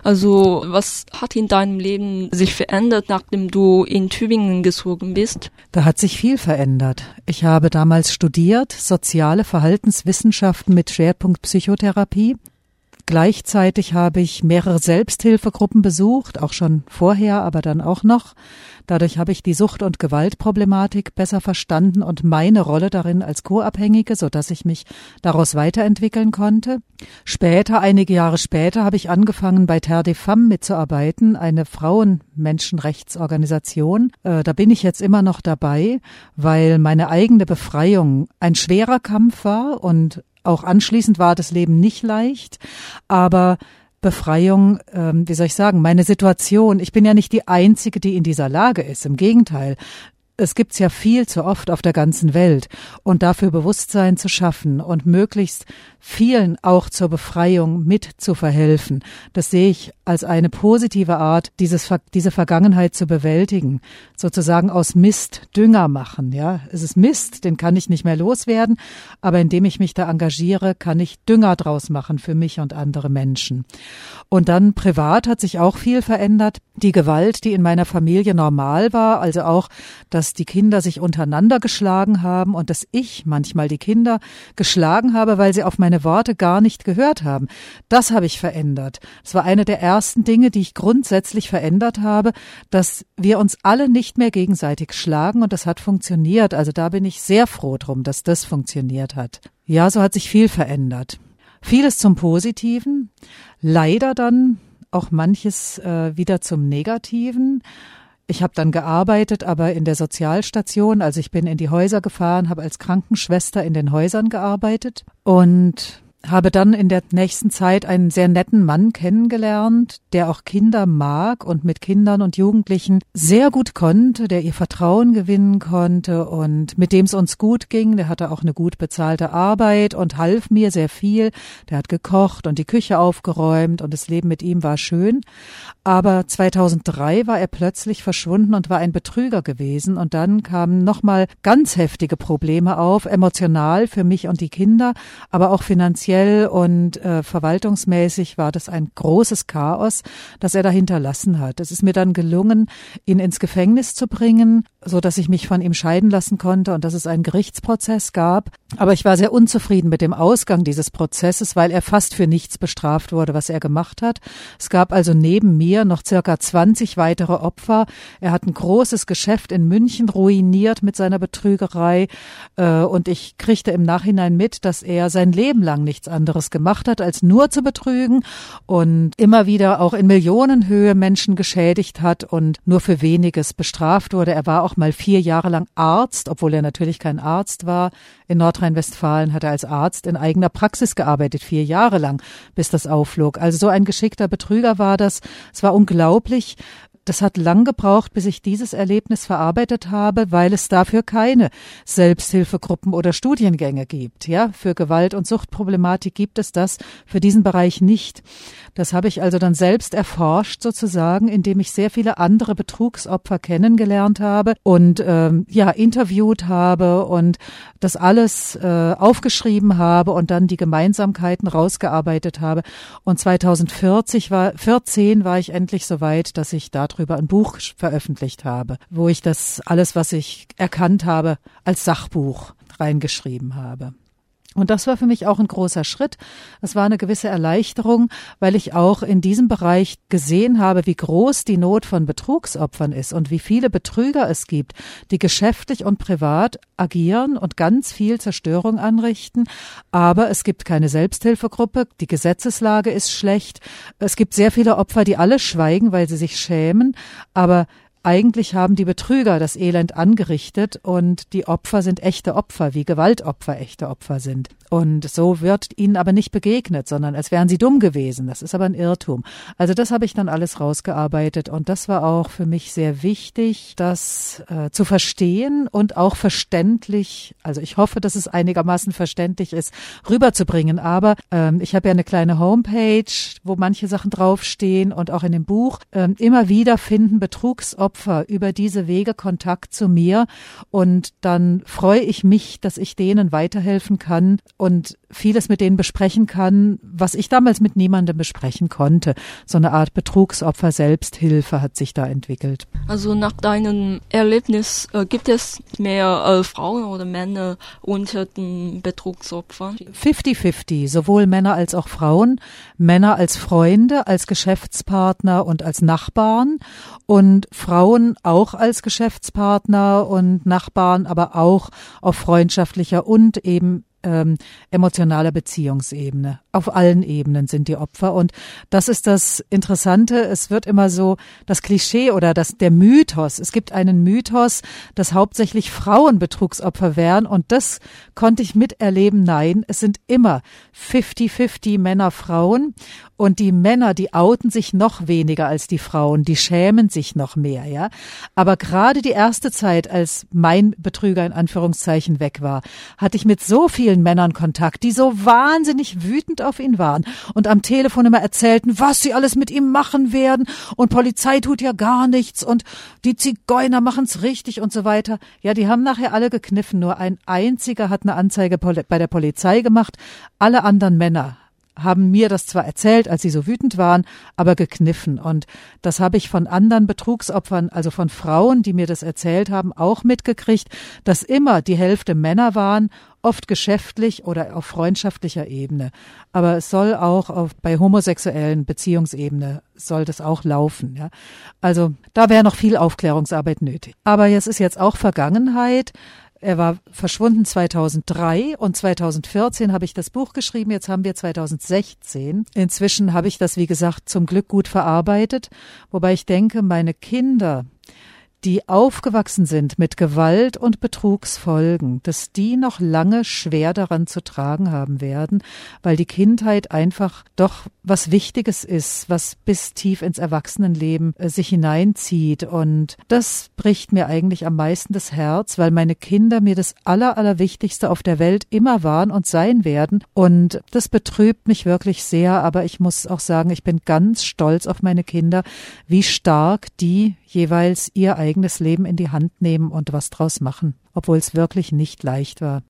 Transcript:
Also, was hat in deinem Leben sich verändert, nachdem du in Tübingen gezogen bist? Da hat sich viel verändert. Ich habe damals studiert, soziale Verhaltenswissenschaften mit Schwerpunkt Psychotherapie. Gleichzeitig habe ich mehrere Selbsthilfegruppen besucht, auch schon vorher, aber dann auch noch. Dadurch habe ich die Sucht- und Gewaltproblematik besser verstanden und meine Rolle darin als Co-Abhängige, sodass ich mich daraus weiterentwickeln konnte. Später, einige Jahre später, habe ich angefangen, bei Terre des Femmes mitzuarbeiten, eine Frauenmenschenrechtsorganisation. Da bin ich jetzt immer noch dabei, weil meine eigene Befreiung ein schwerer Kampf war und auch anschließend war das Leben nicht leicht, aber Befreiung, meine Situation, ich bin ja nicht die Einzige, die in dieser Lage ist, im Gegenteil. Es gibt's ja viel zu oft auf der ganzen Welt und dafür Bewusstsein zu schaffen und möglichst vielen auch zur Befreiung mit zu verhelfen. Das sehe ich als eine positive Art, diese Vergangenheit zu bewältigen. Sozusagen aus Mist Dünger machen, ja. Es ist Mist, den kann ich nicht mehr loswerden, aber indem ich mich da engagiere, kann ich Dünger draus machen für mich und andere Menschen. Und dann privat hat sich auch viel verändert. Die Gewalt, die in meiner Familie normal war, also auch, dass die Kinder sich untereinander geschlagen haben und dass ich manchmal die Kinder geschlagen habe, weil sie auf meine Worte gar nicht gehört haben. Das habe ich verändert. Das war eine der ersten Dinge, die ich grundsätzlich verändert habe, dass wir uns alle nicht mehr gegenseitig schlagen und das hat funktioniert. Also da bin ich sehr froh drum, dass das funktioniert hat. Ja, so hat sich viel verändert. Vieles zum Positiven, leider dann auch manches wieder zum Negativen. Ich habe dann gearbeitet, aber in der Sozialstation, also ich bin in die Häuser gefahren, habe als Krankenschwester in den Häusern gearbeitet und habe dann in der nächsten Zeit einen sehr netten Mann kennengelernt, der auch Kinder mag und mit Kindern und Jugendlichen sehr gut konnte, der ihr Vertrauen gewinnen konnte und mit dem es uns gut ging. Der hatte auch eine gut bezahlte Arbeit und half mir sehr viel. Der hat gekocht und die Küche aufgeräumt und das Leben mit ihm war schön. Aber 2003 war er plötzlich verschwunden und war ein Betrüger gewesen und dann kamen nochmal ganz heftige Probleme auf, emotional für mich und die Kinder, aber auch finanziell und verwaltungsmäßig war das ein großes Chaos, das er da hinterlassen hat. Es ist mir dann gelungen, ihn ins Gefängnis zu bringen, so dass ich mich von ihm scheiden lassen konnte und dass es einen Gerichtsprozess gab. Aber ich war sehr unzufrieden mit dem Ausgang dieses Prozesses, weil er fast für nichts bestraft wurde, was er gemacht hat. Es gab also neben mir noch circa 20 weitere Opfer. Er hat ein großes Geschäft in München ruiniert mit seiner Betrügerei und ich kriegte im Nachhinein mit, dass er sein Leben lang nichts anderes gemacht hat, als nur zu betrügen und immer wieder auch in Millionenhöhe Menschen geschädigt hat und nur für weniges bestraft wurde. Er war auch mal 4 Jahre lang Arzt, obwohl er natürlich kein Arzt war. In Nordrhein-Westfalen hat er als Arzt in eigener Praxis gearbeitet, 4 Jahre lang, bis das aufflog. Also so ein geschickter Betrüger war das. Es war unglaublich. Das hat lang gebraucht, bis ich dieses Erlebnis verarbeitet habe, weil es dafür keine Selbsthilfegruppen oder Studiengänge gibt. Ja, für Gewalt- und Suchtproblematik gibt es das, für diesen Bereich nicht. Das habe ich also dann selbst erforscht sozusagen, indem ich sehr viele andere Betrugsopfer kennengelernt habe und interviewt habe und das alles aufgeschrieben habe und dann die Gemeinsamkeiten rausgearbeitet habe. Und 2014 war ich endlich so weit, dass ich darüber ein Buch veröffentlicht habe, wo ich das alles, was ich erkannt habe, als Sachbuch reingeschrieben habe. Und das war für mich auch ein großer Schritt. Es war eine gewisse Erleichterung, weil ich auch in diesem Bereich gesehen habe, wie groß die Not von Betrugsopfern ist und wie viele Betrüger es gibt, die geschäftlich und privat agieren und ganz viel Zerstörung anrichten. Aber es gibt keine Selbsthilfegruppe, die Gesetzeslage ist schlecht. Es gibt sehr viele Opfer, die alle schweigen, weil sie sich schämen, aber eigentlich haben die Betrüger das Elend angerichtet und die Opfer sind echte Opfer, wie Gewaltopfer echte Opfer sind. Und so wird ihnen aber nicht begegnet, sondern als wären sie dumm gewesen. Das ist aber ein Irrtum. Also das habe ich dann alles rausgearbeitet und das war auch für mich sehr wichtig, das zu verstehen und auch verständlich, also ich hoffe, dass es einigermaßen verständlich ist, rüberzubringen. Aber ich habe ja eine kleine Homepage, wo manche Sachen draufstehen und auch in dem Buch immer wieder finden Betrugsopfer über diese Wege Kontakt zu mir und dann freue ich mich, dass ich denen weiterhelfen kann und vieles mit denen besprechen kann, was ich damals mit niemandem besprechen konnte. So eine Art Betrugsopfer-Selbsthilfe hat sich da entwickelt. Also nach deinem Erlebnis gibt es mehr Frauen oder Männer unter den Betrugsopfern? 50-50, sowohl Männer als auch Frauen. Männer als Freunde, als Geschäftspartner und als Nachbarn und Frauen auch als Geschäftspartner und Nachbarn, aber auch auf freundschaftlicher und eben emotionaler Beziehungsebene. Auf allen Ebenen sind die Opfer. Und das ist das Interessante. Es wird immer so das Klischee oder der Mythos. Es gibt einen Mythos, dass hauptsächlich Frauen Betrugsopfer wären. Und das konnte ich miterleben. Nein, es sind immer 50-50 Männer, Frauen. Und die Männer, die outen sich noch weniger als die Frauen. Die schämen sich noch mehr, ja. Aber gerade die erste Zeit, als mein Betrüger in Anführungszeichen weg war, hatte ich mit so vielen Männern Kontakt, die so wahnsinnig wütend auf ihn waren und am Telefon immer erzählten, was sie alles mit ihm machen werden und Polizei tut ja gar nichts und die Zigeuner machen's richtig und so weiter. Ja, die haben nachher alle gekniffen. Nur ein einziger hat eine Anzeige bei der Polizei gemacht. Alle anderen Männer haben mir das zwar erzählt, als sie so wütend waren, aber gekniffen. Und das habe ich von anderen Betrugsopfern, also von Frauen, die mir das erzählt haben, auch mitgekriegt, dass immer die Hälfte Männer waren, oft geschäftlich oder auf freundschaftlicher Ebene. Aber es soll auch bei homosexuellen Beziehungsebene soll das auch laufen. Ja? Also da wäre noch viel Aufklärungsarbeit nötig. Aber es ist jetzt auch Vergangenheit. Er war verschwunden 2003 und 2014 habe ich das Buch geschrieben, jetzt haben wir 2016. Inzwischen habe ich das, wie gesagt, zum Glück gut verarbeitet, wobei ich denke, meine Kinder, die aufgewachsen sind mit Gewalt und Betrugsfolgen, dass die noch lange schwer daran zu tragen haben werden, weil die Kindheit einfach doch was Wichtiges ist, was bis tief ins Erwachsenenleben sich hineinzieht. Und das bricht mir eigentlich am meisten das Herz, weil meine Kinder mir das Allerwichtigste auf der Welt immer waren und sein werden. Und das betrübt mich wirklich sehr, aber ich muss auch sagen, ich bin ganz stolz auf meine Kinder, wie stark die jeweils ihr eigenes Leben in die Hand nehmen und was draus machen, obwohl es wirklich nicht leicht war.